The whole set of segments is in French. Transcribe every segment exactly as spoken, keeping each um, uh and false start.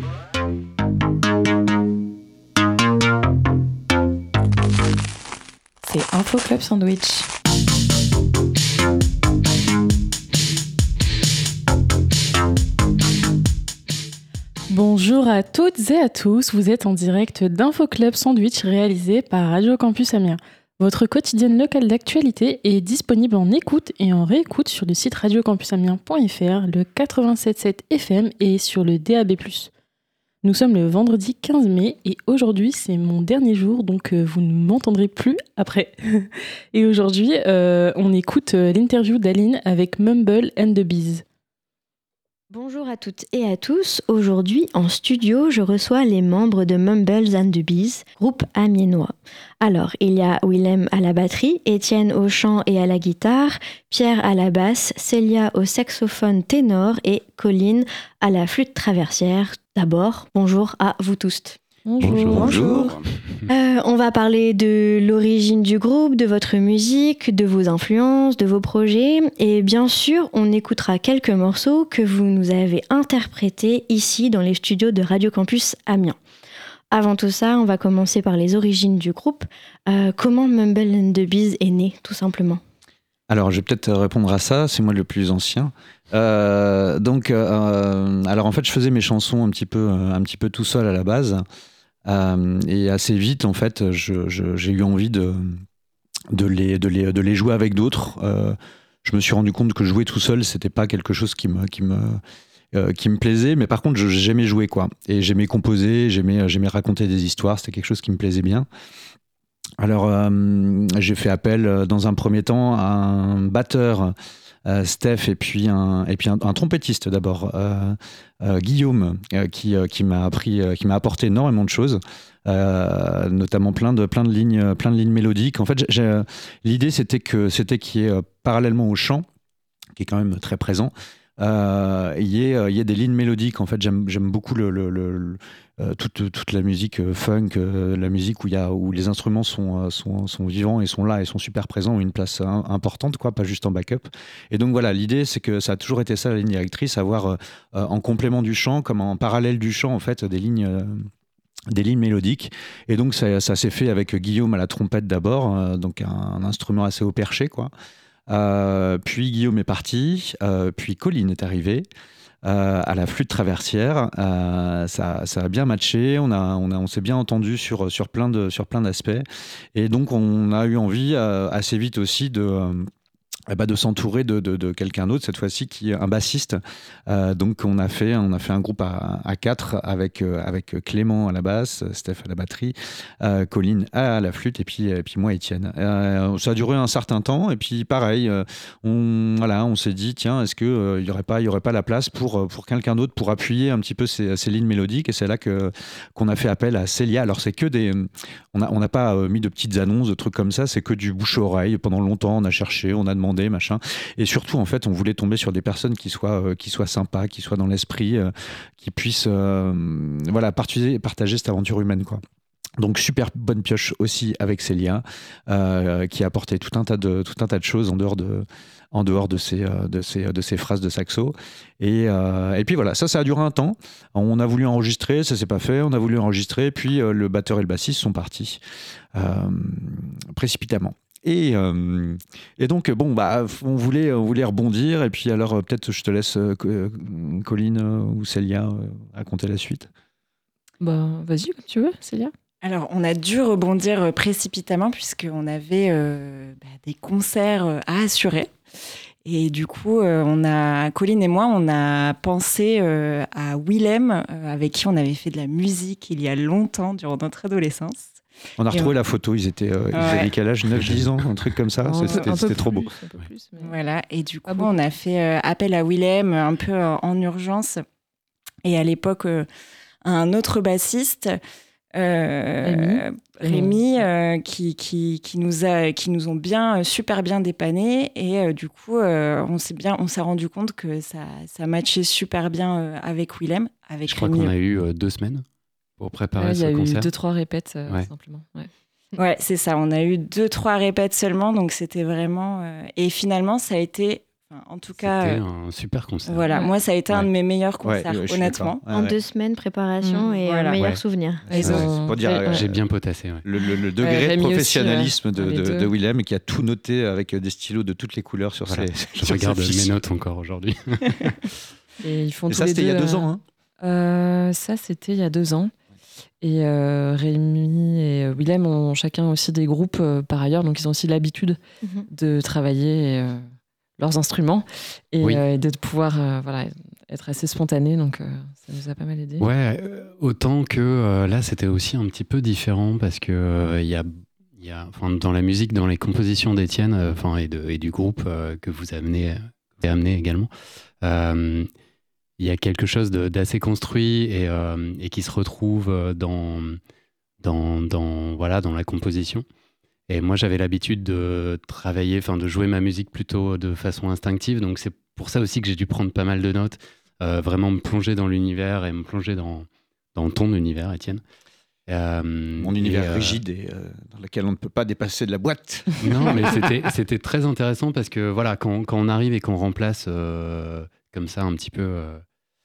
C'est Info Club Sandwich. Bonjour à toutes et à tous, vous êtes en direct d'Info Club Sandwich réalisé par Radio Campus Amiens. Votre quotidienne locale d'actualité est disponible en écoute et en réécoute sur le site radio campus amiens point f r, le quatre-vingt-sept virgule sept F M et sur le D A B plus. Nous sommes le vendredi quinze mai et aujourd'hui c'est mon dernier jour, donc euh, vous ne m'entendrez plus après. Et aujourd'hui, euh, on écoute euh, l'interview d'Aline avec Mumble and the Bees. Bonjour à toutes et à tous. Aujourd'hui, en studio, je reçois les membres de Mumbles and the Bees, groupe amiénois. Alors, il y a Willem à la batterie, Étienne au chant et à la guitare, Pierre à la basse, Célia au saxophone ténor et Colline à la flûte traversière. D'abord, bonjour à vous tous. Bonjour. Bonjour. Euh, on va parler de l'origine du groupe, de votre musique, de vos influences, de vos projets. Et bien sûr, on écoutera quelques morceaux que vous nous avez interprétés ici dans les studios de Radio Campus Amiens. Avant tout ça, on va commencer par les origines du groupe. Euh, comment Mumble and the Bees est né, tout simplement ? Alors, je vais peut-être répondre à ça, c'est moi le plus ancien. Euh, donc, euh, alors en fait, je faisais mes chansons un petit peu, un petit peu tout seul à la base. Euh, et assez vite, en fait, je, je, j'ai eu envie de, de, les, de, les, de les jouer avec d'autres. Euh, je me suis rendu compte que jouer tout seul, c'était pas quelque chose qui me, qui me, euh, qui me plaisait. Mais par contre, je, j'aimais jouer, quoi. Et j'aimais composer, j'aimais, j'aimais raconter des histoires. C'était quelque chose qui me plaisait bien. Alors, euh, j'ai fait appel dans un premier temps à un batteur, euh, Steph, et puis un, et puis un, un trompettiste d'abord, euh, euh, Guillaume, euh, qui, euh, qui m'a appris, euh, qui m'a apporté énormément de choses, euh, notamment plein de, plein de lignes, plein de lignes mélodiques. En fait, j'ai, j'ai, l'idée c'était que c'était qu'il y ait euh, parallèlement au chant, qui est quand même très présent, euh, il y ait, il y ait des lignes mélodiques. En fait, j'aime, j'aime beaucoup le, le, le, le Euh, toute, toute la musique euh, funk, euh, la musique où, y a, où les instruments sont, euh, sont, sont vivants et sont là et sont super présents, ont une place hein, importante, quoi, pas juste en backup. Et donc voilà, l'idée c'est que ça a toujours été ça la ligne directrice, avoir euh, euh, en complément du chant, comme en parallèle du chant en fait, des lignes, euh, des lignes mélodiques. Et donc ça, ça s'est fait avec Guillaume à la trompette d'abord, euh, donc un, un instrument assez haut perché, quoi. Euh, puis Guillaume est parti, euh, puis Colline est arrivée. Euh, à la flûte traversière, euh, ça, ça a bien matché, on, a, on, a, on s'est bien entendu sur, sur, plein de, sur plein d'aspects, et donc on a eu envie euh, assez vite aussi de... Euh, Eh ben de s'entourer de, de, de quelqu'un d'autre, cette fois-ci, qui est un bassiste. Euh, donc on a, fait, on a fait un groupe à, à quatre avec, euh, avec Clément à la basse, Steph à la batterie, euh, Colline à la flûte, et puis, et puis moi, Étienne. Euh, ça a duré un certain temps, et puis pareil, euh, on, voilà, on s'est dit, tiens, est-ce qu'il euh, n'y aurait, aurait pas la place pour, pour quelqu'un d'autre pour appuyer un petit peu ces, ces lignes mélodiques, et c'est là que, qu'on a fait appel à Célia. Alors c'est que des... On n'a on a pas mis de petites annonces, de trucs comme ça, c'est que du bouche-oreille. Pendant longtemps, on a cherché, on a demandé, machin. Et surtout, en fait, on voulait tomber sur des personnes qui soient, euh, qui soient sympas, qui soient dans l'esprit, euh, qui puissent euh, voilà, partager, partager cette aventure humaine, quoi. Donc super bonne pioche aussi avec Célia, euh, qui a apporté tout un tas de, tout un tas de choses en dehors de, en dehors de ces, de ces, de ces phrases de saxo. Et, euh, et puis voilà, ça, ça a duré un temps. On a voulu enregistrer, ça s'est pas fait. On a voulu enregistrer, puis euh, le batteur et le bassiste sont partis euh, précipitamment. Et, euh, et donc, bon, bah, on voulait, on voulait rebondir. Et puis, alors, euh, peut-être je te laisse, euh, Colline euh, ou Célia, euh, raconter la suite. Bah, vas-y, comme tu veux, Célia. Alors, on a dû rebondir précipitamment puisqu'on avait euh, bah, des concerts à assurer. Et du coup, euh, on a, Colline et moi, on a pensé euh, à Willem, euh, avec qui on avait fait de la musique il y a longtemps, durant notre adolescence. On a retrouvé on... la photo, ils étaient, euh, ils ouais. avaient quel âge, neuf dix ans, un truc comme ça. Un c'était peu, c'était un trop plus, beau. Un peu plus, mais... Voilà, et du coup, ah bon. on a fait euh, appel à Willem un peu euh, en urgence. Et à l'époque, euh, un autre bassiste, euh, Rémi, euh, qui, qui, qui, nous a, qui nous ont bien, super bien dépannés. Et euh, du coup, euh, on, s'est bien, on s'est rendu compte que ça, ça matchait super bien euh, avec Willem. Avec Je crois Rémi. qu'on a eu euh, deux semaines pour préparer ouais, ce concert. Il y a eu deux, trois répètes, euh, ouais. simplement. Ouais. Ouais, c'est ça. On a eu deux, trois répètes seulement. Donc, c'était vraiment... Euh... Et finalement, ça a été... Enfin, en tout cas, c'était euh, un super concert. Voilà, Ouais. moi ça a été Ouais. un de mes meilleurs concerts, Ouais, je suis honnêtement. d'accord. Ouais, En ouais. deux semaines, préparation Mmh, et voilà. euh, meilleurs Ouais. souvenirs. Ils Ouais, ont- c'est pour dire, Ouais, euh, ouais. J'ai bien potassé. Ouais. Le, le- le Ouais, degré Rémi de aussi, professionnalisme ouais. de, Les de, deux. de Willem qui a tout noté avec des stylos de toutes les couleurs sur Voilà. ses, Je sur regarde ses mes fiches. notes encore aujourd'hui. Et ils font Et tous ça, les c'était il y a deux, deux euh, ans. Hein. Euh, ça, c'était il y a deux ans. Et euh, Rémi et euh, Willem ont chacun aussi des groupes euh, par ailleurs, donc ils ont aussi l'habitude Mhm. de travailler euh, leurs instruments et, Oui. euh, et de pouvoir euh, voilà, être assez spontané, donc euh, ça nous a pas mal aidé. Ouais, euh, autant que euh, là, c'était aussi un petit peu différent parce que euh, il y a, il y a, enfin, dans la musique, dans les compositions d'Étienne, euh, enfin, et, de, et du groupe euh, que vous amenez, vous avez amené également, euh, il y a quelque chose de- d'assez construit et, euh, et qui se retrouve euh, dans, dans, dans, voilà, dans la composition. Et moi, j'avais l'habitude de travailler, enfin, de jouer ma musique plutôt de façon instinctive. Donc, c'est pour ça aussi que j'ai dû prendre pas mal de notes, euh, vraiment me plonger dans l'univers et me plonger dans, dans ton univers, Étienne. Euh, Mon univers et, euh, rigide et euh, dans lequel on ne peut pas dépasser de la boîte. Non, mais c'était, c'était très intéressant parce que voilà, quand, quand on arrive et qu'on remplace euh, comme ça un petit peu euh,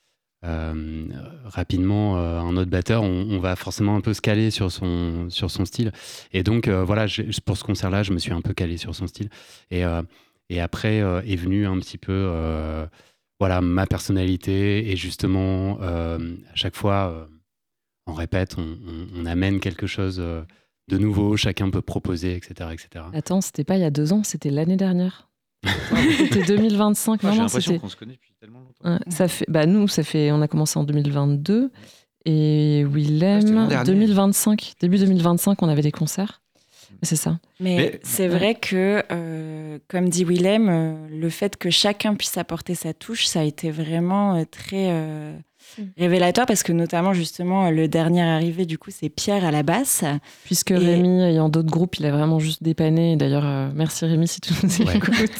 euh, rapidement euh, un autre batteur, on, on va forcément un peu se caler sur son, sur son style. Et donc euh, voilà, j'ai- pour ce concert-là, je me suis un peu calé sur son style. Et, euh, et après euh, est venu un petit peu euh, voilà, ma personnalité et justement euh, à chaque fois euh, on répète, on, on- on amène quelque chose euh, de nouveau, chacun peut proposer, et cetera, et cetera. Attends, c'était pas il y a deux ans, c'était l'année dernière. C'était deux mille vingt-cinq. Moi, non, j'ai non, l'impression c'était... qu'on se connaît depuis tellement longtemps. Ouais, ça fait, bah nous, ça fait, on a commencé en deux mille vingt-deux et Ah, c'était l'an Willem, dernier. deux mille vingt-cinq, début deux mille vingt-cinq, on avait des concerts. C'est ça. Mais, Mais- c'est vrai que, euh, comme dit Willem, euh, le fait que chacun puisse apporter sa touche, ça a été vraiment euh, très euh, Mm. révélateur parce que notamment, justement, le dernier arrivé, du coup, c'est Pierre à la basse. Puisque Et- Rémi, ayant d'autres groupes, il a vraiment juste dépanné. Et d'ailleurs, euh, merci Rémi si tu nous Ouais. écoutes.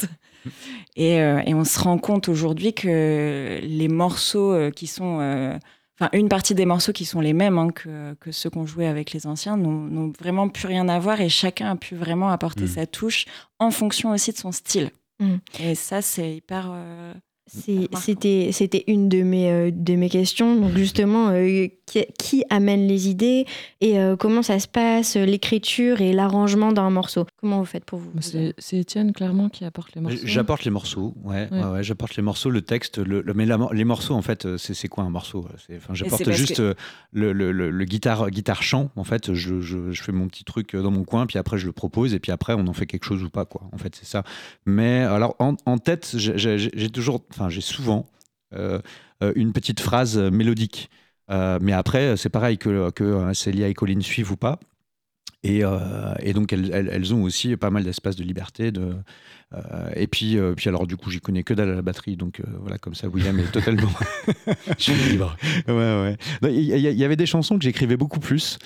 Et, euh, et on se rend compte aujourd'hui que les morceaux euh, qui sont... euh, Enfin, une partie des morceaux qui sont les mêmes hein, que, que ceux qu'on jouait avec les anciens n'ont n'ont vraiment plus rien à voir et chacun a pu vraiment apporter Mm. sa touche en fonction aussi de son style. Mm. Et ça, c'est hyper... euh, C'est- Remarquant. C'était c'était une de mes, euh, de mes questions. Donc justement, euh, qui, qui amène les idées et euh, comment ça se passe, euh, l'écriture et l'arrangement d'un morceau. Comment vous faites pour vous C'est c'est Étienne, clairement, qui apporte les morceaux. J'apporte les morceaux, ouais, Ouais. ouais, ouais, j'apporte les morceaux, le texte, le, le- mais la mor- les morceaux en fait, euh, c'est c'est quoi un morceau c'est, enfin, j'apporte c'est parce juste que- euh, le, le, le, le guitare, guitare chant en fait, je, je, je fais mon petit truc dans mon coin, puis après je le propose et puis après on en fait quelque chose ou pas quoi. En fait c'est ça. Mais alors en, en tête, j'ai- j'ai j'ai toujours, enfin j'ai souvent euh, euh, une petite phrase mélodique. Euh, mais après c'est pareil que que euh, Célia et Colline suivent ou pas. Et, euh, et donc elles, elles, elles ont aussi pas mal d'espace de liberté. De, euh, et puis, euh, puis alors du coup j'y connais que dalle à la batterie, donc euh, voilà comme ça William est totalement. Je suis libre. Ouais ouais. Non, Il y, il y avait des chansons que j'écrivais beaucoup plus.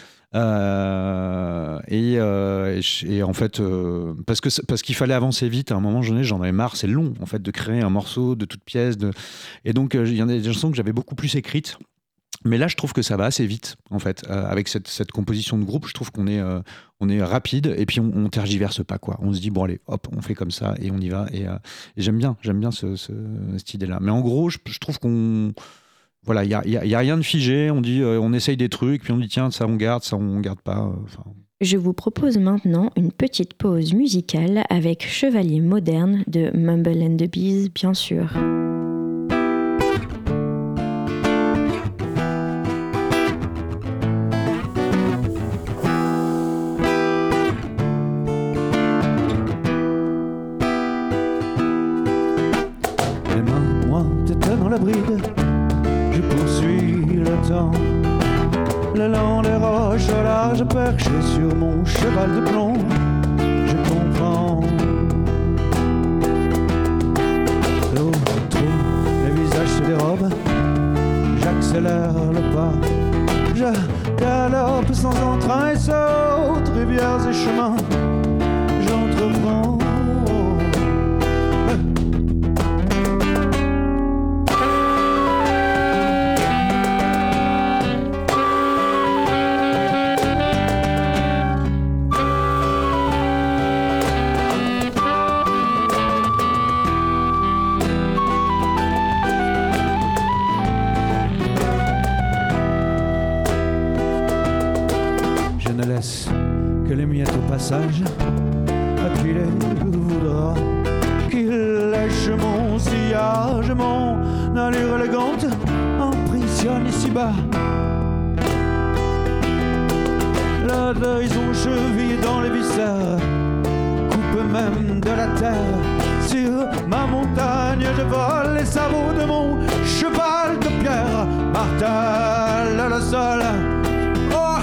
Euh, et, euh, et, je- et en fait euh, parce que parce qu'il fallait avancer vite à un moment donné, j'en avais marre, c'est long en fait de créer un morceau de toute pièce de... et donc euh, il y en a des chansons que j'avais beaucoup plus écrites. Mais là, je trouve que ça va assez vite, en fait. Euh, avec cette, cette composition de groupe, je trouve qu'on est, euh, on est rapide et puis on, on tergiverse pas, quoi. On se dit, bon, allez, hop, on fait comme ça et on y va. Et, euh, et j'aime bien, j'aime bien ce, ce, cette idée-là. Mais en gros, je, je trouve qu'on. Voilà, il n'y a, y a, y a rien de figé. On dit, euh, on essaye des trucs, puis on dit, tiens, ça on garde, ça on garde pas. Enfin. Je vous propose maintenant une petite pause musicale avec Chevalier moderne de Mumble and the Bees, bien sûr. Les mains, moi, t'étais dans la bride. Je poursuis le temps. Le long des roches au large, perché sur mon cheval de plomb. Je comprends. L'eau trouve, les visages se dérobent. J'accélère le pas. Je galope sans entrain et saute, rivières et chemins. J'entreprends. ne laisse que les miettes au passage. À qui les voudra qu'il lèche mon sillage, mon allure élégante emprisonne ici-bas. La trahison cheville dans les viscères, coupe même de la terre. Sur ma montagne je vole les sabots de mon cheval de pierre, martèle le sol. Oh!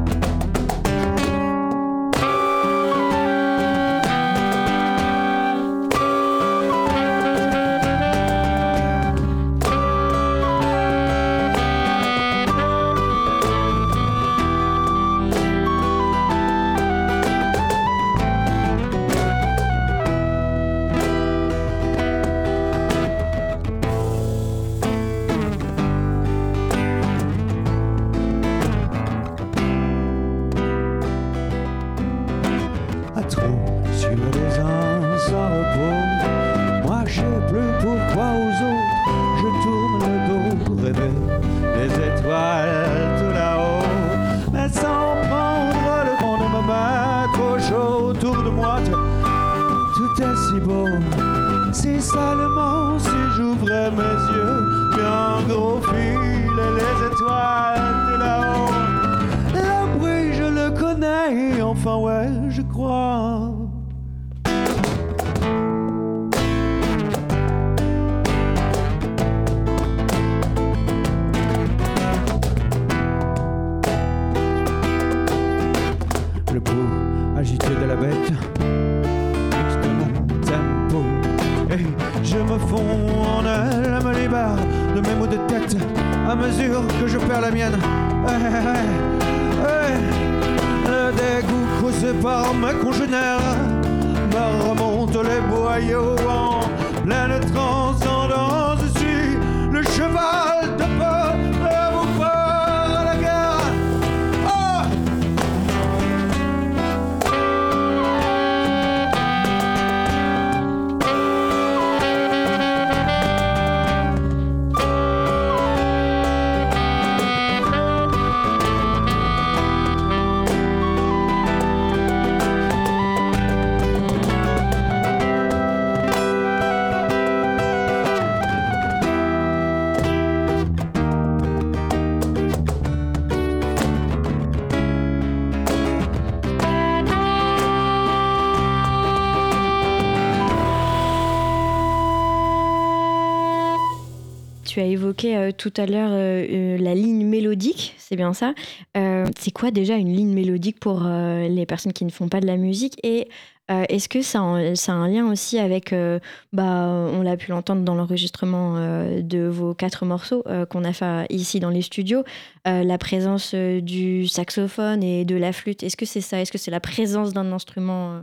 Tu as évoqué euh, tout à l'heure euh, euh, la ligne mélodique, c'est bien ça. Euh, c'est quoi déjà une ligne mélodique pour euh, les personnes qui ne font pas de la musique? Et euh, est-ce que ça a, ça a un lien aussi avec, euh, bah, on l'a pu l'entendre dans l'enregistrement euh, de vos quatre morceaux euh, qu'on a fait ici dans les studios, euh, la présence euh, du saxophone et de la flûte. Est-ce que c'est ça? Est-ce que c'est la présence d'un instrument euh...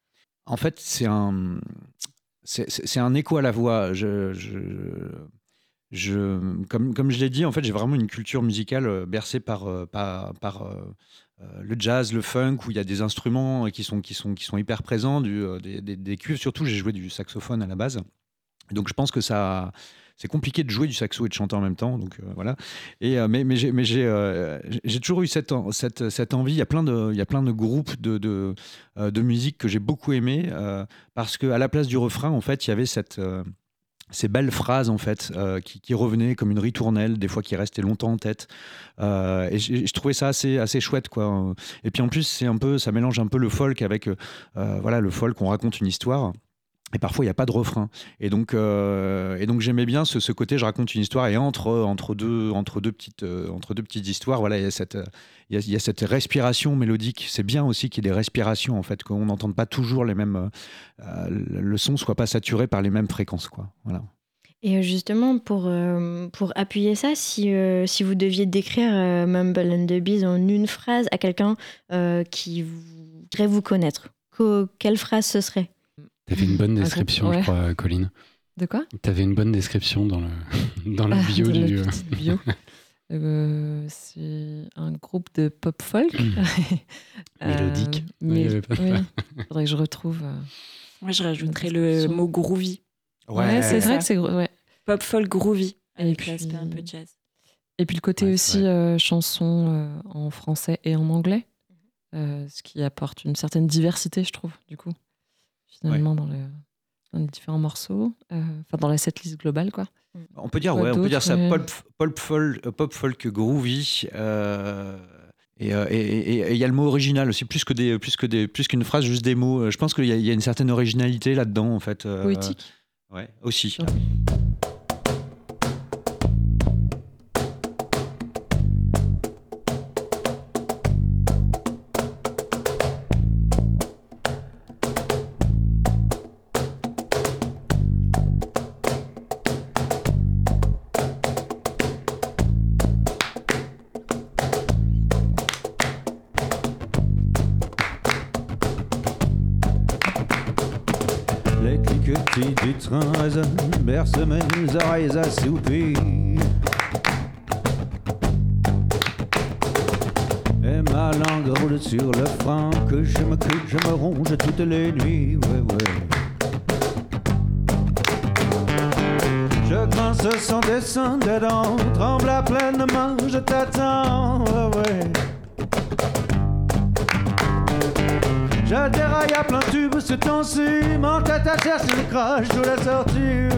En fait, c'est un, c'est, c'est un écho à la voix. Je... je... Je, comme, comme je l'ai dit, en fait, j'ai vraiment une culture musicale bercée par, par, par euh, le jazz, le funk, où il y a des instruments qui sont, qui sont, qui sont hyper présents, du, des, des, des cuivres. Surtout, j'ai joué du saxophone à la base. Donc, je pense que ça, c'est compliqué de jouer du saxo et de chanter en même temps. Donc, euh, voilà. Et, euh, mais mais, j'ai, mais j'ai, euh, j'ai toujours eu cette, cette, cette envie. Il y a plein de, il y a plein de groupes de, de, de musique que j'ai beaucoup aimé euh, parce qu'à la place du refrain, en fait, il y avait cette... Euh, ces belles phrases en fait euh, qui, qui revenaient comme une ritournelle, des fois qui restaient longtemps en tête, euh, et je, je trouvais ça assez assez chouette quoi. Et puis en plus c'est un peu, ça mélange un peu le folk avec euh, voilà, le folk, on raconte une histoire. Et parfois, il n'y a pas de refrain. Et donc, euh, et donc j'aimais bien ce, ce côté, je raconte une histoire, et entre, entre, deux, entre, deux, petites, euh, entre deux petites histoires, voilà, il y a cette, il y a, il y a cette respiration mélodique. C'est bien aussi qu'il y ait des respirations, en fait, qu'on n'entende pas toujours les mêmes... Euh, le son ne soit pas saturé par les mêmes fréquences, quoi. Voilà. Et justement, pour, euh, pour appuyer ça, si, euh, si vous deviez décrire euh, Mumble and the Bees en une phrase à quelqu'un euh, qui voudrait vous connaître, que, quelle phrase ce serait ? T'avais une bonne description, ouais. Je crois, Colline. De quoi ? T'avais une bonne description dans, le, dans la bio. Ah, dans du... la petite bio. euh, c'est un groupe de pop folk. Mmh. euh, Mélodique. Mais, oui, il faudrait que je retrouve. Euh, Moi, je rajouterais le mot groovy. Ouais, ouais c'est vrai que c'est ouais. Pop folk groovy. Et avec puis l'aspect un peu jazz. Et puis le côté ouais, aussi euh, chanson euh, en français et en anglais. euh, ce qui apporte une certaine diversité, je trouve, du coup, finalement, ouais. dans, le, dans les différents morceaux, euh, enfin dans la setlist globale, quoi. On peut dire, ouais, on peut dire ça, pop, pop, folk, pop folk groovy. Euh, et il euh, et, et, y a le mot original aussi, plus que des, plus que des, plus qu'une phrase, juste des mots. Je pense qu'il y a, y a une certaine originalité là-dedans, en fait. Euh, Poétique. Ouais, aussi. Ouais. Les cliquetis du train résonnent, bercent mes oreilles assoupies. Et ma langue roule sur le frein, que je me coupe, je me ronge toutes les nuits, ouais, ouais. Je grince sans descendre dedans, tremble à pleine main, je t'attends, ouais, ouais. Je déraille à plein tube ce temps-ci, mon tête à terre, c'est le crash de la sortie.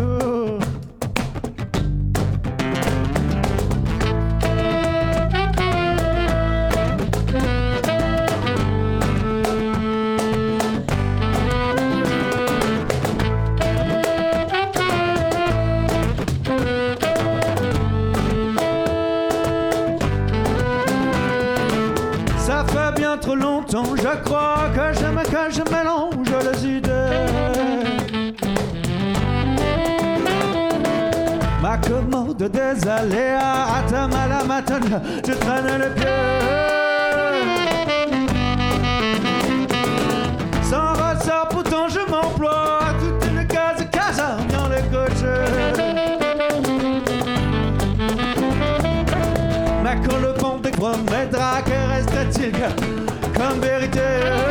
Ça fait bien trop longtemps, je crois que je me que je mélange les idées. Ma commode des aléas, à ta mal à matin, je traîne les pieds. Sans ressort, pourtant je m'emploie, toute une case caserne dans les cochers. Mais quand le vent dépromettra, que reste-t-il comme vérité?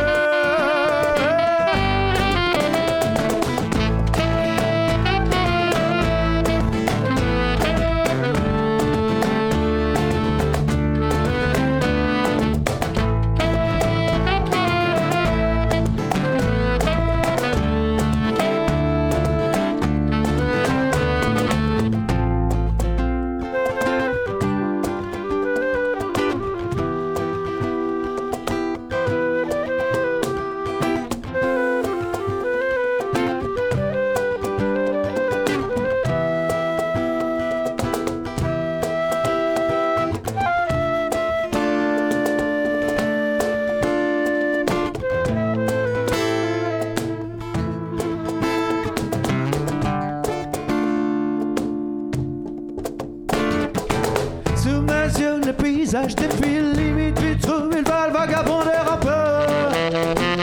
Sous mes yeux, le paysage défile, limite vite trop, il va le vagabonder un peu.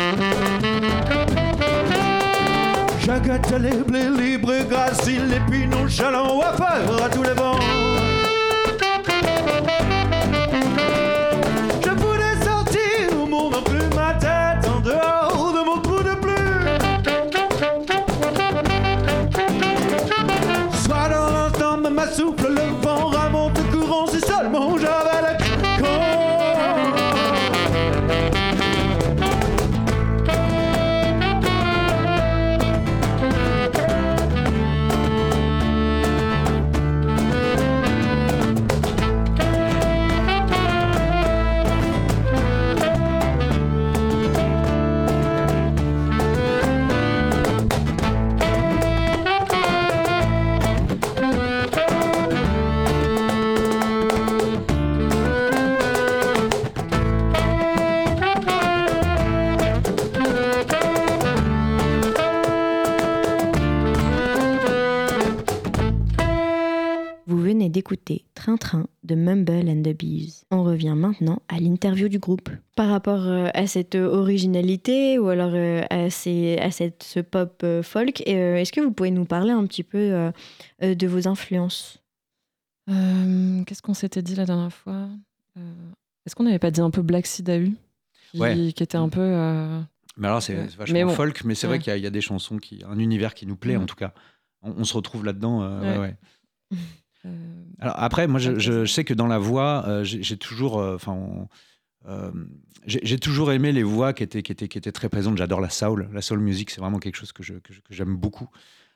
Je guette les blés libres et graciles, et puis nonchalant à faire à tous les vents. Je voulais sortir au monde, plus ma tête en dehors de mon trou de pluie. Soit dans l'instant, me m'assouffle le vent, remonte le courant, si seulement j'avais le d'écouter Train Train de Mumble and the Bees. On revient maintenant à l'interview du groupe. Par rapport euh, à cette originalité ou alors euh, à, ces, à cette, ce pop euh, folk, euh, est-ce que vous pouvez nous parler un petit peu euh, euh, de vos influences? euh, Qu'est-ce qu'on s'était dit la dernière fois? euh, Est-ce qu'on n'avait pas dit un peu Black Seed A U qui, ouais. qui était un peu... Euh... Mais alors c'est, c'est vachement mais bon. folk, mais c'est ouais. vrai qu'il y a, il y a des chansons, qui, un univers qui nous plaît mmh. en tout cas. On, on se retrouve là-dedans. Euh, ouais. Ouais, ouais. Euh... Alors après, moi, je, je, je sais que dans la voix, euh, j'ai, j'ai toujours, enfin, euh, j'ai, j'ai toujours aimé les voix qui étaient, qui étaient, qui étaient très présentes. J'adore la soul. La soul music, c'est vraiment quelque chose que, je, que, je, que j'aime beaucoup.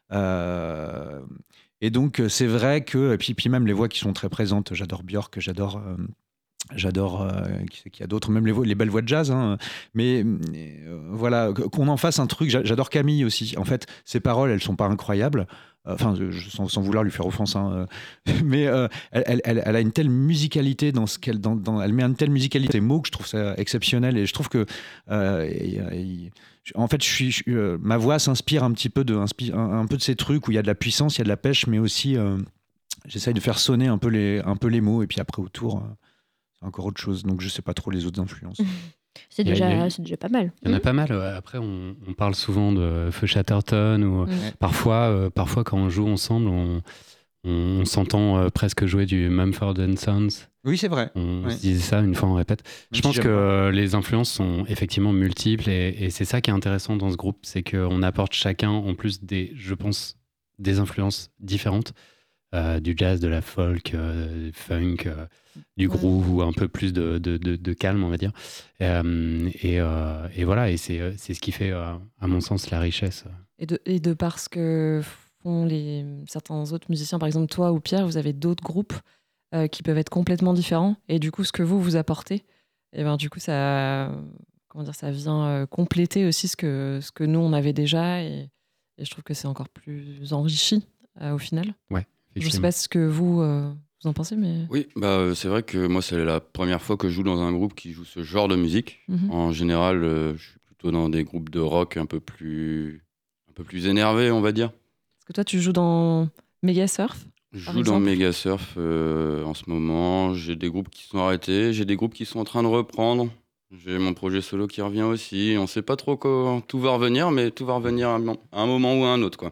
Euh, et donc, c'est vrai que... Et puis, puis même les voix qui sont très présentes. J'adore Björk, j'adore... Euh, J'adore, euh, qui c'est qu'il y a d'autres, même les, voix, les belles voix de jazz. Hein. Mais euh, voilà, qu'on en fasse un truc. J'adore Camille aussi. En fait, ses paroles, elles sont pas incroyables. Enfin, je, sans, sans vouloir lui faire offense, hein. Mais euh, elle, elle, elle a une telle musicalité dans ce qu'elle, dans, dans, elle met une telle musicalité dans ses mots que je trouve ça exceptionnel. Et je trouve que, euh, et, et, en fait, je suis, je, euh, ma voix s'inspire un petit peu de, un, un peu de ces trucs où il y a de la puissance, il y a de la pêche, mais aussi, euh, j'essaye de faire sonner un peu les, un peu les mots. Et puis après autour. Euh, C'est encore autre chose, donc je sais pas trop les autres influences. C'est déjà, il y a, c'est déjà pas mal. Il y en a pas mal. Après, on, on parle souvent de Feu Chatterton, ou ouais. parfois, euh, parfois quand on joue ensemble, on, on, on s'entend euh, presque jouer du Mumford and Sons. Oui, c'est vrai. On ouais. se disait ça une fois, on répète. Même je pense si que euh, les influences sont effectivement multiples, et, et c'est ça qui est intéressant dans ce groupe, c'est qu'on apporte chacun, en plus des, je pense, des influences différentes. Euh, du jazz, de la folk, euh, du funk, euh, du ouais. groove, ou un peu plus de, de, de, de calme, on va dire. Euh, et, euh, et voilà, et c'est, c'est ce qui fait, euh, à mon sens, la richesse. Et de, et de parce que font les, certains autres musiciens, par exemple toi ou Pierre, vous avez d'autres groupes euh, qui peuvent être complètement différents, et du coup, ce que vous, vous apportez, et ben, du coup, ça, comment dire, ça vient euh, compléter aussi ce que, ce que nous, on avait déjà, et, et je trouve que c'est encore plus enrichi euh, au final. Ouais. Je ne sais pas ce que vous, euh, vous en pensez, mais... Oui, bah, c'est vrai que moi, c'est la première fois que je joue dans un groupe qui joue ce genre de musique. Mm-hmm. En général, euh, je suis plutôt dans des groupes de rock un peu plus, un peu plus énervés, on va dire. Est-ce que toi, tu joues dans Megasurf ? Je joue dans Megasurf euh, en ce moment. J'ai des groupes qui sont arrêtés, j'ai des groupes qui sont en train de reprendre. J'ai mon projet solo qui revient aussi. On ne sait pas trop quand tout va revenir, mais tout va revenir à un moment ou à un autre, quoi.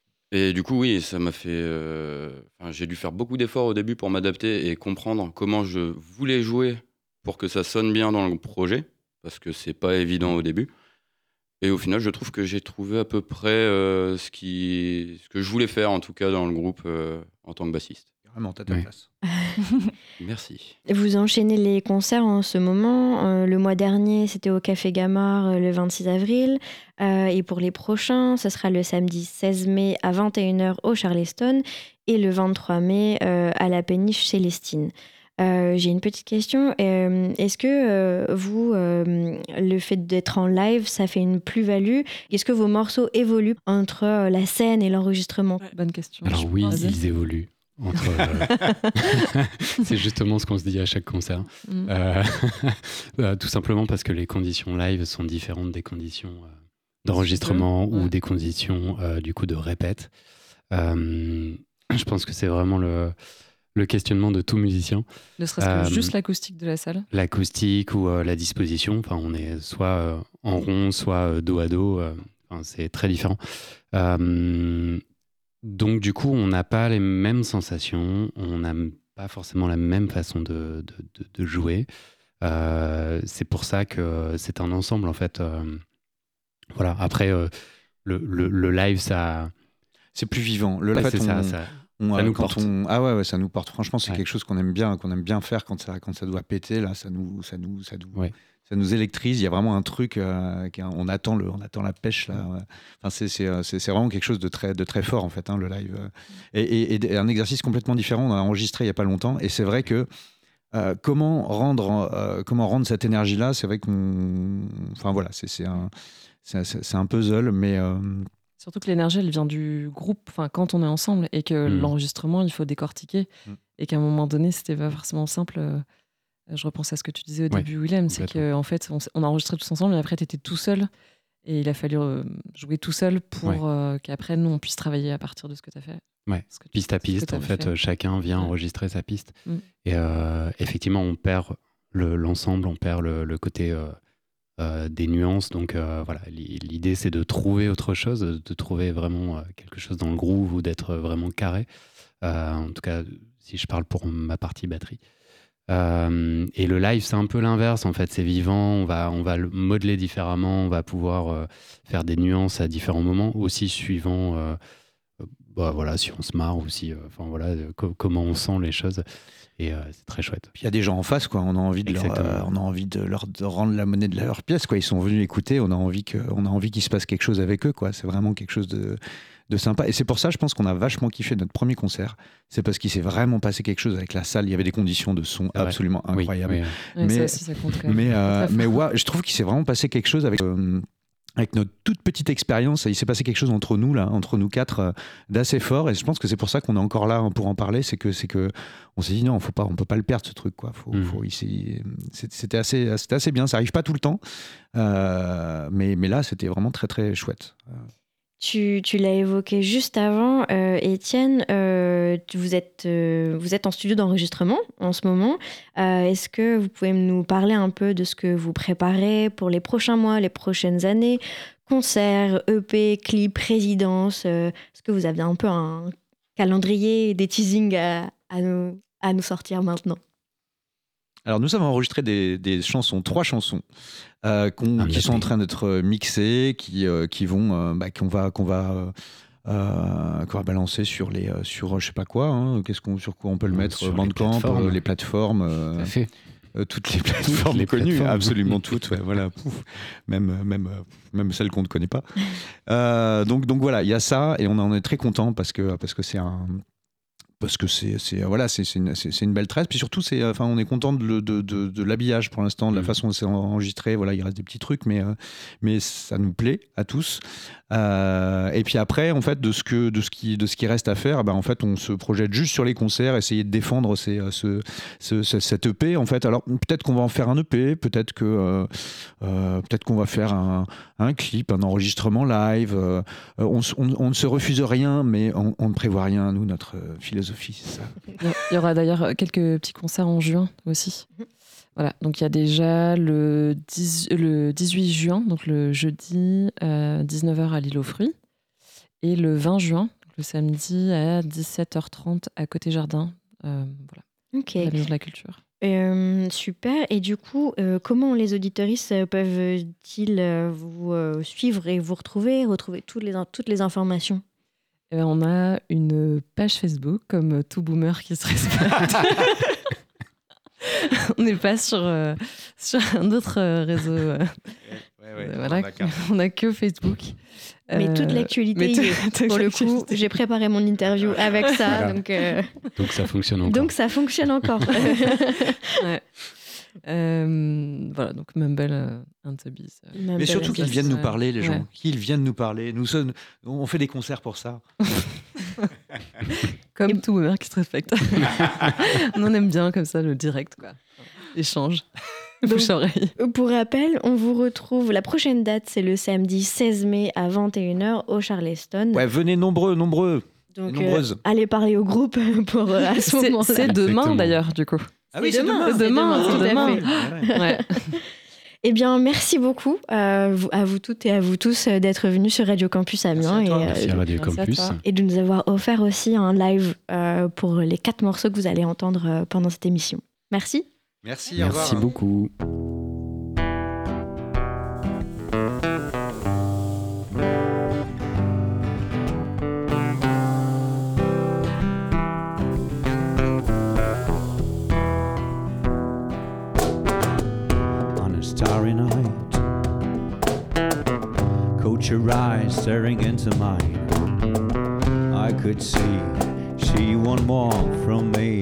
Et du coup, oui, ça m'a fait... Euh... Enfin, j'ai dû faire beaucoup d'efforts au début pour m'adapter et comprendre comment je voulais jouer pour que ça sonne bien dans le projet, parce que c'est pas évident au début. Et au final, je trouve que j'ai trouvé à peu près euh, ce, qui... ce que je voulais faire, en tout cas, dans le groupe euh, en tant que bassiste. Vraiment, t'as ta oui. place. Merci. Vous enchaînez les concerts en ce moment. Euh, le mois dernier, c'était au Café Gamard euh, le vingt-six avril. Euh, et pour les prochains, ce sera le samedi seize mai à vingt et une heures au Charleston et le vingt-trois mai euh, à la Péniche Célestine. Euh, j'ai une petite question. Euh, est-ce que euh, vous, euh, le fait d'être en live, ça fait une plus-value ? Est-ce que vos morceaux évoluent entre euh, la scène et l'enregistrement ? Ouais, bonne question. Alors oui, ils évoluent. Entre, euh... c'est justement ce qu'on se dit à chaque concert. Mm. Euh... euh, tout simplement parce que les conditions live sont différentes des conditions euh, d'enregistrement ouais. ou des conditions euh, du coup de répète. Euh, je pense que c'est vraiment le, le questionnement de tout musicien. Ne serait-ce que euh, juste l'acoustique de la salle. L'acoustique ou euh, la disposition. Enfin, on est soit euh, en rond, soit euh, dos à dos. Euh, enfin, c'est très différent. Euh, Donc du coup, on n'a pas les mêmes sensations, on n'a pas forcément la même façon de, de, de, de jouer. Euh, c'est pour ça que c'est un ensemble en fait. Euh, voilà. Après, euh, le, le, le live, ça, c'est plus vivant. Le bah, live, c'est on, ça, ça, on, ça nous quand porte. On, ah ouais, ouais, ça nous porte. Franchement, c'est ouais. quelque chose qu'on aime bien, qu'on aime bien faire quand ça, quand ça doit péter. Là, ça nous, ça nous, ça nous. Ouais. Ça nous électrise. Il y a vraiment un truc. Euh, on attend le, on attend la pêche là. Enfin, c'est, c'est, c'est, c'est vraiment quelque chose de très, de très fort en fait, hein, le live. Et, et, et un exercice complètement différent. On a enregistré il y a pas longtemps, et c'est vrai que euh, comment rendre, euh, comment rendre cette énergie là. C'est vrai qu'on, enfin voilà, c'est, c'est un, c'est, c'est un puzzle, mais. Euh... Surtout que l'énergie, elle vient du groupe. Enfin, quand on est ensemble, et que mmh. l'enregistrement, il faut décortiquer, mmh. et qu'à un moment donné, c'était pas forcément simple. Je repense à ce que tu disais au ouais, début, Willem, c'est qu'en fait, on, on a enregistré tous ensemble, et après, tu étais tout seul, et il a fallu euh, jouer tout seul pour ouais. euh, qu'après, nous, on puisse travailler à partir de ce que tu as fait. Ouais, tu, piste à piste, en fait, fait, chacun vient ouais. enregistrer sa piste. Mm. Et euh, effectivement, on perd le, l'ensemble, on perd le, le côté euh, euh, des nuances. Donc euh, voilà, l'idée, c'est de trouver autre chose, de trouver vraiment quelque chose dans le groove, ou d'être vraiment carré. Euh, en tout cas, si je parle pour ma partie batterie. Euh, et le live, c'est un peu l'inverse en fait, c'est vivant, on va, on va le modeler différemment, on va pouvoir euh, faire des nuances à différents moments, aussi suivant euh, bah, voilà, si on se marre ou si, euh, enfin, voilà, co- comment on sent les choses. et euh, c'est très chouette. Puis il y a des gens en face, quoi. On a envie de leur, euh, on a envie de leur de rendre la monnaie de leur pièce, quoi. Ils sont venus écouter, on a envie que, on a envie qu'il se passe quelque chose avec eux, quoi. C'est vraiment quelque chose de, de sympa. Et c'est pour ça, je pense qu'on a vachement kiffé notre premier concert. C'est parce qu'il s'est vraiment passé quelque chose avec la salle. Il y avait des conditions de son absolument incroyables. Oui, oui. Mais, ça aussi, ça compte quand même. mais, euh, mais ouais, je trouve qu'il s'est vraiment passé quelque chose avec. Euh, Avec notre toute petite expérience, il s'est passé quelque chose entre nous, là, entre nous quatre, euh, d'assez fort. Et je pense que c'est pour ça qu'on est encore là hein, pour en parler. C'est que, c'est que on s'est dit non, faut pas, on peut pas le perdre ce truc, quoi. Faut, mmh. faut, il, c'était assez, c'était assez bien. Ça arrive pas tout le temps, euh, mais, mais là, c'était vraiment très très chouette. Tu, tu l'as évoqué juste avant, euh, Étienne, euh, vous, êtes, euh, vous êtes en studio d'enregistrement en ce moment. Euh, est-ce que vous pouvez nous parler un peu de ce que vous préparez pour les prochains mois, les prochaines années? Concerts, E P, clips, résidences. Euh, est-ce que vous avez un peu un calendrier, des teasings à, à, nous, à nous sortir maintenant? Alors nous avons enregistré des, des chansons, trois chansons euh, qu'on, qui sont en train d'être mixées, qui, euh, qui vont, euh, bah, qu'on va, qu'on va, euh, qu'on va balancer sur les, sur je sais pas quoi. Hein, qu'est-ce qu'on, sur quoi on peut le mettre? Sur Bandcamp, les plateformes, euh, les plateformes euh, fait. Euh, toutes les plateformes toutes les connues, plateformes. Absolument toutes. Ouais, voilà, Pouf. Même, même, même celles qu'on ne connaît pas. Euh, donc, donc voilà, il y a ça et on en est très content parce que parce que c'est un parce que c'est, c'est, voilà, c'est, c'est, une, c'est, c'est une belle tresse. Puis surtout, c'est, enfin, on est content de, de, de, de l'habillage pour l'instant, de la mmh. façon dont c'est enregistré. Voilà, il reste des petits trucs, mais, euh, mais ça nous plaît à tous. Euh, et puis après, en fait, de ce, que, de, ce qui, de ce qui reste à faire, ben, en fait, on se projette juste sur les concerts, essayer de défendre ces, ce, ce, ce, cet E P. En fait. Alors, peut-être qu'on va en faire un E P, peut-être, que, euh, euh, peut-être qu'on va faire un, un clip, un enregistrement live. Euh, on, on, on ne se refuse rien, mais on, on ne prévoit rien, nous, notre philosophie. Ça. Il y aura d'ailleurs quelques petits concerts en juin aussi. Voilà, donc il y a déjà le, dix, le dix-huit juin, donc le jeudi à dix-neuf heures à l'Île aux Fruits, et le vingt juin, le samedi à dix-sept heures trente à Côté Jardin. Euh, voilà. Ok. La Maison de la Culture. Euh, super. Et du coup, euh, comment les auditeuristes peuvent-ils euh, vous euh, suivre et vous retrouver, retrouver toutes les, toutes les informations? Eh bien, on a une page Facebook, comme tout boomer qui se respecte. On n'est pas sur, euh, sur un autre euh, réseau. Euh, ouais, ouais, voilà, on n'a que Facebook. Mais euh, toute l'actualité, mais tout, pour le coup, j'ai préparé mon interview avec ça. Voilà. Donc, euh... donc ça fonctionne encore. Donc ça fonctionne encore. Ouais. Euh, voilà, donc Mumble euh, and the Bees. Euh, Mais surtout qu'ils viennent nous parler, les gens. Ouais. Qu'ils viennent nous parler. Nous sommes, on fait des concerts pour ça. Comme et... tout boomer qui se respecte. On en aime bien comme ça, le direct, quoi. Échange. Bouche oreille. Pour rappel, on vous retrouve. La prochaine date, c'est le samedi seize mai à vingt et une heures au Charleston. Ouais, venez nombreux, nombreux. Donc, nombreuses. Euh, allez parler au groupe pour euh, à ce moment-là. C'est demain Exactement. D'ailleurs, du coup. Ah oui, c'est demain. C'est demain, c'est demain. demain. Ouais. Eh bien, merci beaucoup à vous, à vous toutes et à vous tous d'être venus sur Radio Campus Amiens. Merci à, et, merci euh, à Radio Campus. à et de nous avoir offert aussi un live euh, pour les quatre morceaux que vous allez entendre euh, pendant cette émission. Merci. Merci, merci au revoir. beaucoup. Starry night, caught your eyes staring into mine. I could see she want more from me.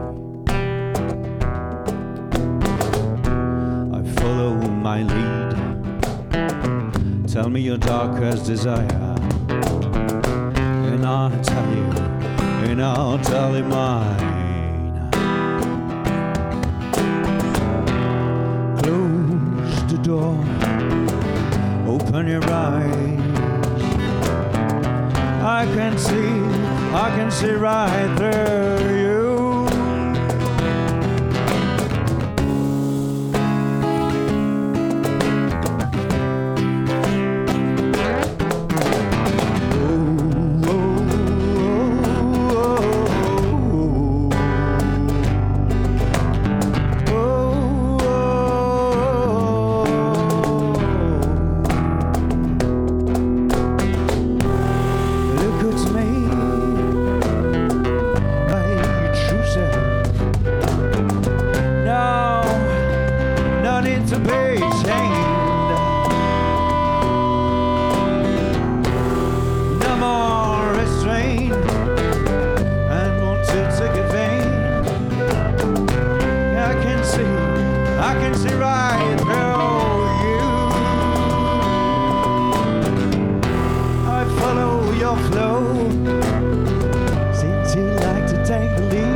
I follow my lead. Tell me your darkest desire, and I'll tell you, and I'll tell you mine. Door, open your eyes. I can see, I can see right through you. Look at me, babe. to be chained. No more restraint and want to take it vain. I can see, I can see right through you. I follow your flow. Since you like to take the lead.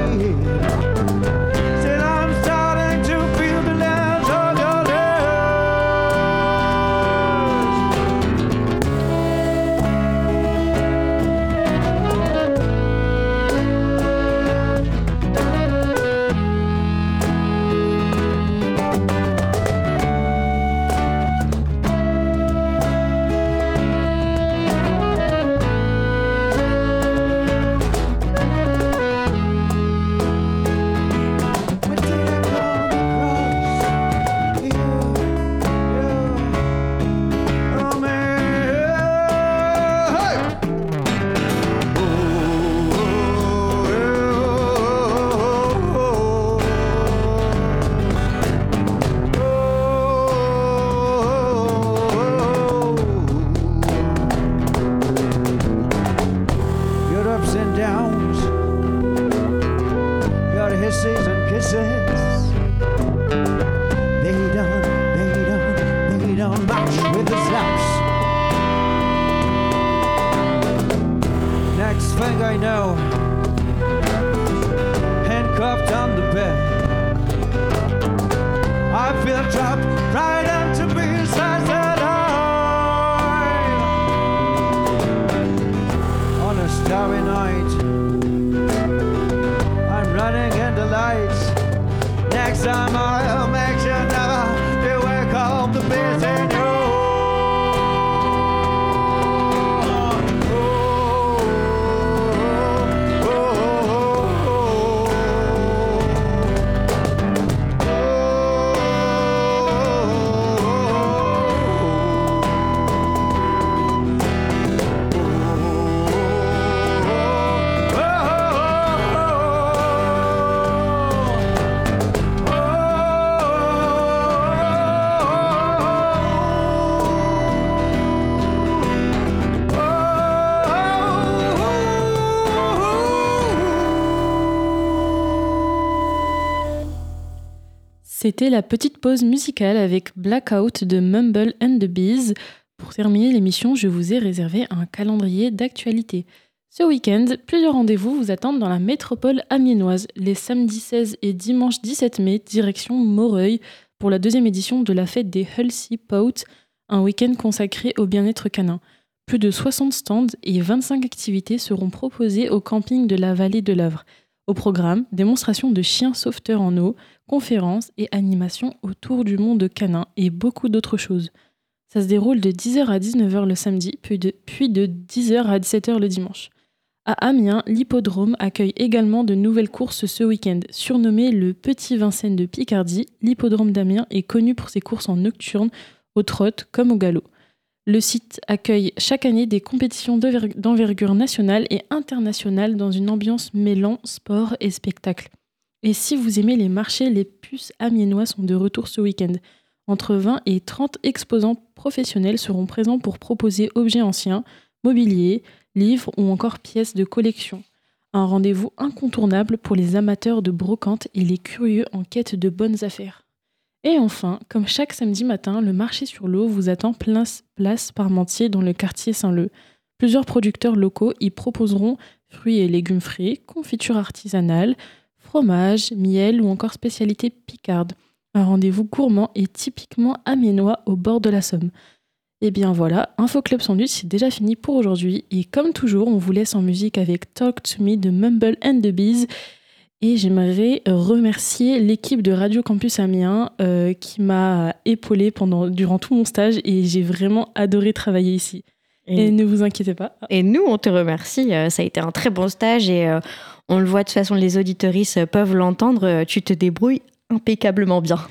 C'était la petite pause musicale avec Blackout de Mumble and the Bees. Pour terminer l'émission, je vous ai réservé un calendrier d'actualité. Ce week-end, plusieurs rendez-vous vous attendent dans la métropole amiénoise, les samedis seize et dimanche dix-sept mai, direction Moreuil, pour la deuxième édition de la fête des Healthy Poets, un week-end consacré au bien-être canin. Plus de soixante stands et vingt-cinq activités seront proposées au camping de la vallée de l'Avre. Au programme, démonstration de chiens sauveteurs en eau, conférences et animations autour du monde canin et beaucoup d'autres choses. Ça se déroule de dix heures à dix-neuf heures le samedi, puis de, puis de dix heures à dix-sept heures le dimanche. À Amiens, l'hippodrome accueille également de nouvelles courses ce week-end. Surnommé le Petit Vincennes de Picardie, l'hippodrome d'Amiens est connu pour ses courses en nocturne, au trot comme au galop. Le site accueille chaque année des compétitions d'envergure nationale et internationale dans une ambiance mêlant sport et spectacle. Et si vous aimez les marchés, les puces amiénois sont de retour ce week-end. Entre vingt et trente exposants professionnels seront présents pour proposer objets anciens, mobilier, livres ou encore pièces de collection. Un rendez-vous incontournable pour les amateurs de brocante et les curieux en quête de bonnes affaires. Et enfin, comme chaque samedi matin, le marché sur l'eau vous attend place, place Parmentier dans le quartier Saint-Leu. Plusieurs producteurs locaux y proposeront fruits et légumes frais, confitures artisanales, fromage, miel ou encore spécialité picarde. Un rendez-vous gourmand et typiquement amiénois au bord de la Somme. Et bien voilà, Info Club Sandwich, c'est déjà fini pour aujourd'hui. Et comme toujours, on vous laisse en musique avec Talk to Me de Mumble and the Bees. Et j'aimerais remercier l'équipe de Radio Campus Amiens euh, qui m'a épaulée pendant, durant tout mon stage et j'ai vraiment adoré travailler ici. Et, et ne vous inquiétez pas. Et nous, on te remercie. Ça a été un très bon stage et euh, on le voit de toute façon, les auditeuristes peuvent l'entendre. Tu te débrouilles impeccablement bien.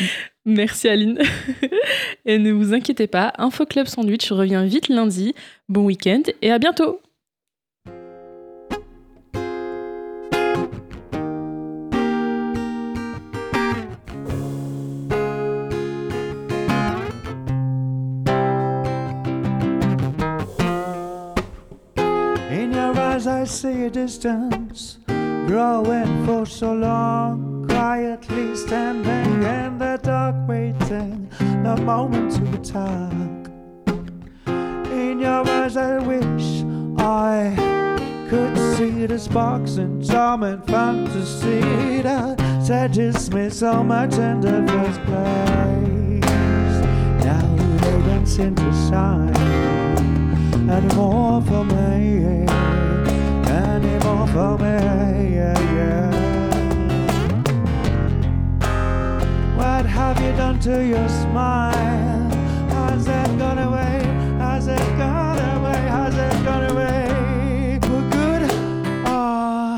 Merci Aline. Et ne vous inquiétez pas, Info Club Sandwich revient vite lundi. Bon week-end et à bientôt. as I see a distance growing for so long, quietly standing in the dark, waiting the moment to attack. In your eyes I wish I could see the sparks in time and fantasy that seduced me so much in the first place. Now they don't seem to shine anymore for me, anymore for me, yeah, yeah. What have you done to your smile? Has it gone away? Has it gone away? Has it gone away? For good? Ah.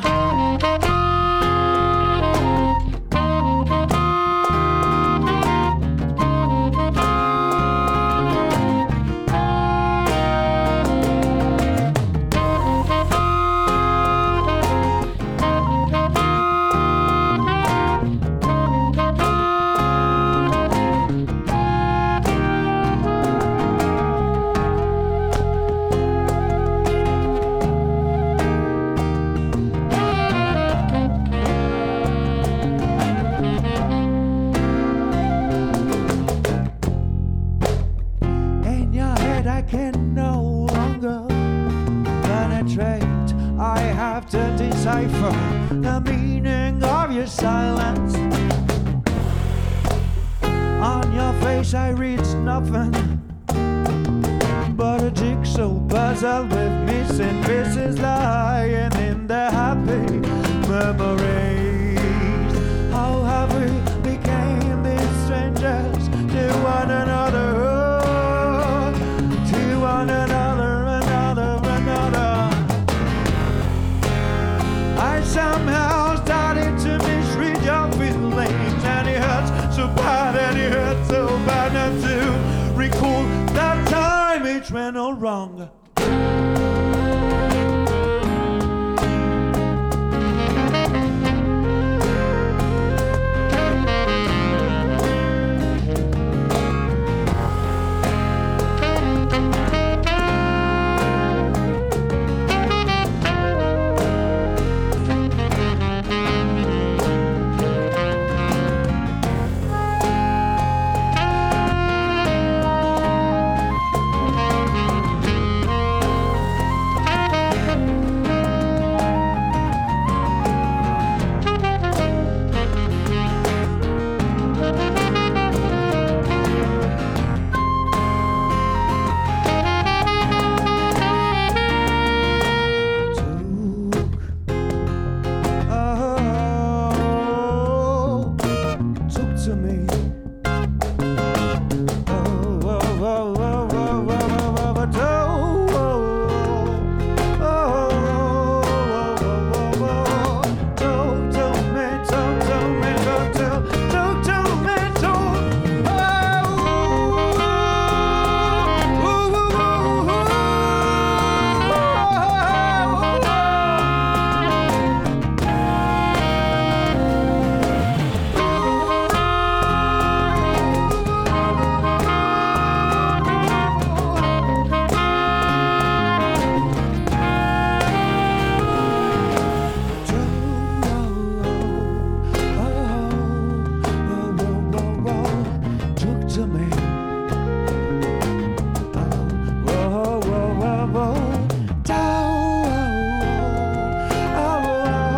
Decipher the meaning of your silence. On your face I read nothing but a jigsaw puzzle with missing pieces lying in the happy memories. How have we become these strangers to one another, to one another, another, another. I somehow started to misread your feelings, and it hurts so bad, and it hurts so bad not to recall that time it went all wrong.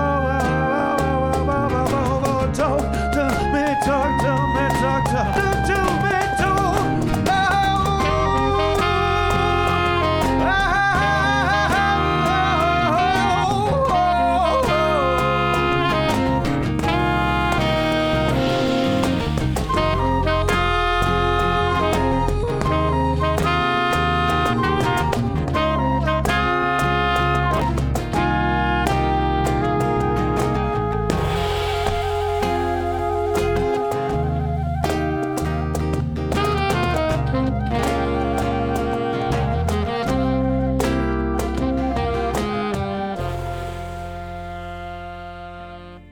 Talk to me, talk to me, talk to me.